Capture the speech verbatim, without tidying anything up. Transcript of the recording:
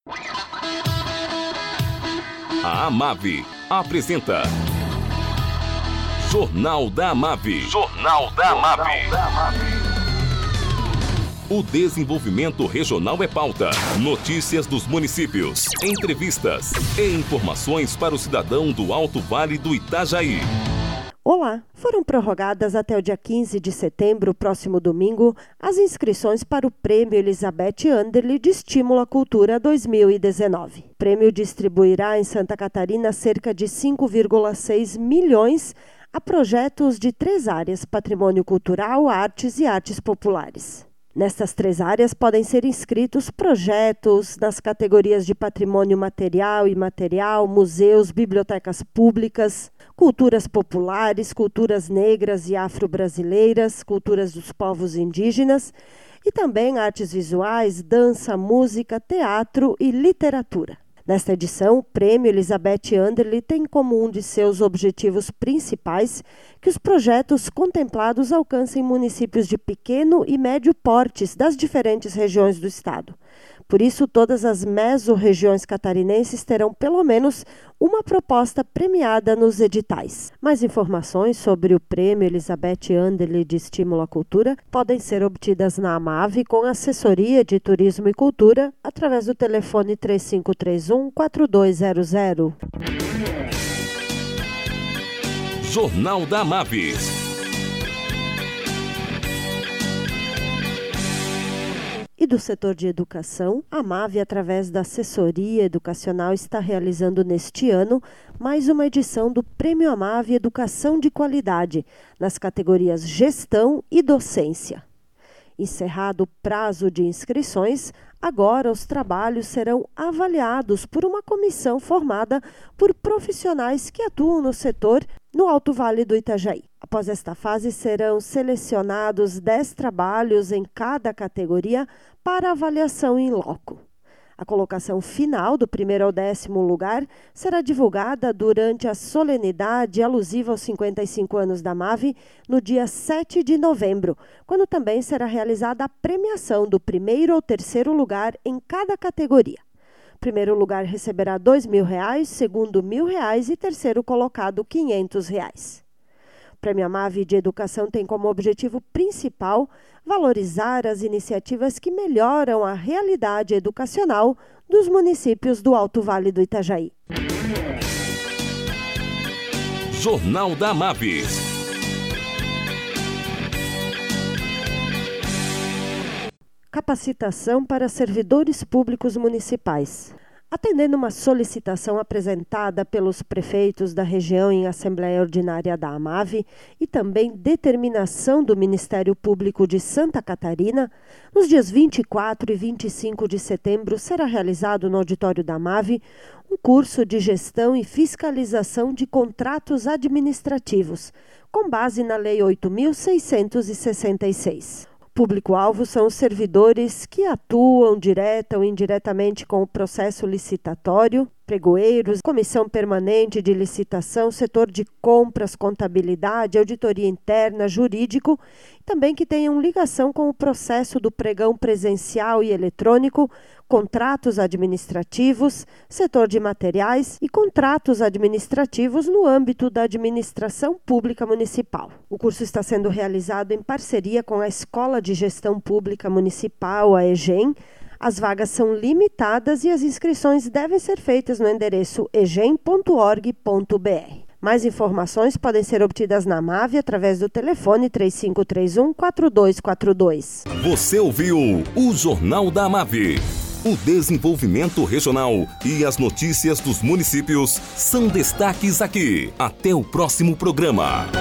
A Amave apresenta Jornal da Amave. Jornal da Amave. O desenvolvimento regional é pauta. Notícias dos municípios, entrevistas e informações para o cidadão do Alto Vale do Itajaí. Olá! Foram prorrogadas até o dia quinze de setembro, próximo domingo, as inscrições para o Prêmio Elizabeth Anderle de Estímulo à Cultura dois mil e dezenove. O prêmio distribuirá em Santa Catarina cerca de cinco vírgula seis milhões a projetos de três áreas: patrimônio cultural, artes e artes populares. Nestas três áreas podem ser inscritos projetos nas categorias de patrimônio material e imaterial, museus, bibliotecas públicas, culturas populares, culturas negras e afro-brasileiras, culturas dos povos indígenas e também artes visuais, dança, música, teatro e literatura. Nesta edição, o Prêmio Elizabeth Anderle tem como um de seus objetivos principais que os projetos contemplados alcancem municípios de pequeno e médio portes das diferentes regiões do estado. Por isso, todas as mesorregiões catarinenses terão pelo menos uma proposta premiada nos editais. Mais informações sobre o Prêmio Elizabeth Anderle de Estímulo à Cultura podem ser obtidas na Amave com assessoria de Turismo e Cultura através do telefone três cinco três um, quatro dois zero zero. Jornal da Amave. E do setor de educação, a Amave, através da assessoria educacional, está realizando neste ano mais uma edição do Prêmio Amave Educação de Qualidade, nas categorias Gestão e Docência. Encerrado o prazo de inscrições, agora os trabalhos serão avaliados por uma comissão formada por profissionais que atuam no setor no Alto Vale do Itajaí. Após esta fase, serão selecionados dez trabalhos em cada categoria para avaliação em loco. A colocação final do primeiro ao décimo lugar será divulgada durante a solenidade alusiva aos cinquenta e cinco anos da Amave, no dia sete de novembro, quando também será realizada a premiação do primeiro ou terceiro lugar em cada categoria. O primeiro lugar receberá dois mil reais, segundo mil reais e terceiro colocado quinhentos reais. O Prêmio Amave de Educação tem como objetivo principal valorizar as iniciativas que melhoram a realidade educacional dos municípios do Alto Vale do Itajaí. Jornal da Amave. Capacitação para servidores públicos municipais. Atendendo uma solicitação apresentada pelos prefeitos da região em Assembleia Ordinária da Amave e também determinação do Ministério Público de Santa Catarina, nos dias vinte e quatro e vinte e cinco de setembro será realizado no auditório da Amave um curso de gestão e fiscalização de contratos administrativos, com base na Lei oito mil seiscentos e sessenta e seis. Público-alvo são os servidores que atuam direta ou indiretamente com o processo licitatório, pregoeiros, comissão permanente de licitação, setor de compras, contabilidade, auditoria interna, jurídico, e também que tenham ligação com o processo do pregão presencial e eletrônico, contratos administrativos, setor de materiais e contratos administrativos no âmbito da administração pública municipal. O curso está sendo realizado em parceria com a Escola de Gestão Pública Municipal, a EGEM. As vagas são limitadas e as inscrições devem ser feitas no endereço egem ponto org ponto br. Mais informações podem ser obtidas na Amave através do telefone três cinco três um, quatro dois quatro dois. Você ouviu o Jornal da Amave. O desenvolvimento regional e as notícias dos municípios são destaques aqui. Até o próximo programa.